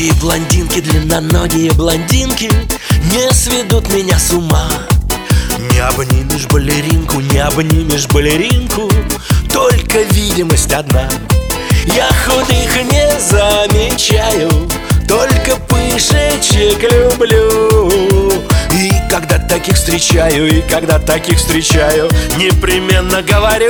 Высокие блондинки, длинноногие блондинки не сведут меня с ума. Не обнимешь балеринку, не обнимешь балеринку, только видимость одна. Я худых не замечаю, только пышечек люблю. И когда таких встречаю, непременно говорю: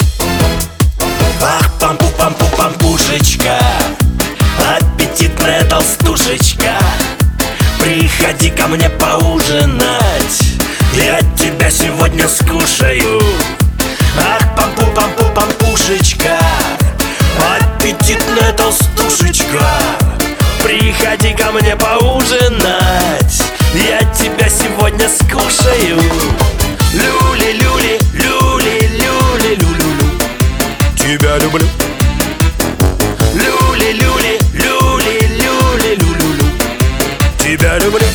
ах, пампушечка, аппетитная толстушечка, приходи ко мне поужинать, я тебя сегодня скушаю. Ах, пампушечка, аппетитная толстушечка, приходи ко мне поужинать, я тебя сегодня скушаю. Люли, люли, люли, люли, люлю, тебя люблю. Люли, люли, люли, люли, люлю, тебя люблю.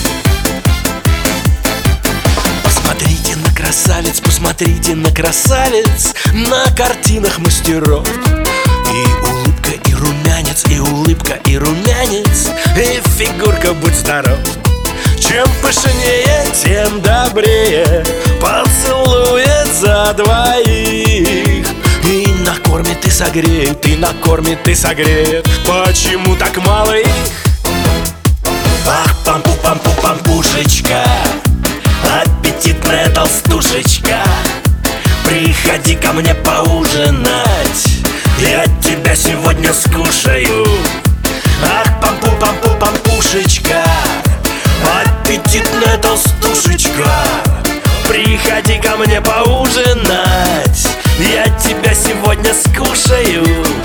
Посмотрите на красавиц, посмотрите на красавиц на картинах мастеров. И улыбка, и румянец, и улыбка, и румянец, и фигурка, будь здоров. Чем пышнее, тем добрее поцелует за двоих. И накормит, и согреет, и накормит, и согреет. Почему так мало их? Ах, пампушечка, аппетитная толстушечка, приходи ко мне поужинать, я тебя сегодня скушаю. Ах, пампушечка, аппетитная толстушечка, приходи ко мне поужинать, я тебя сегодня скушаю.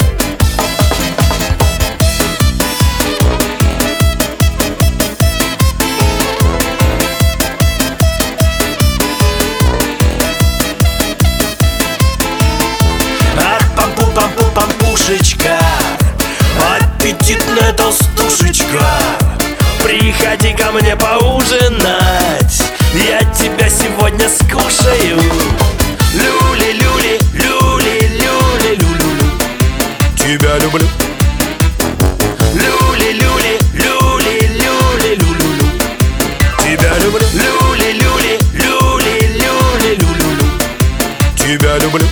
Ах, пампушечка, аппетитная толстушечка, приходи ко мне поужинать, я тебя сегодня скушаю. Люли, люли, люли, люли, люлю, тебя люблю. Люли, люли, люли, люли, люлю, тебя люблю. Люли, люли, люли, люли, люлю, тебя люблю.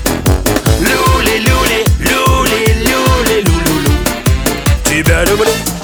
Люли, люли, люли, люли, люлю, тебя люблю.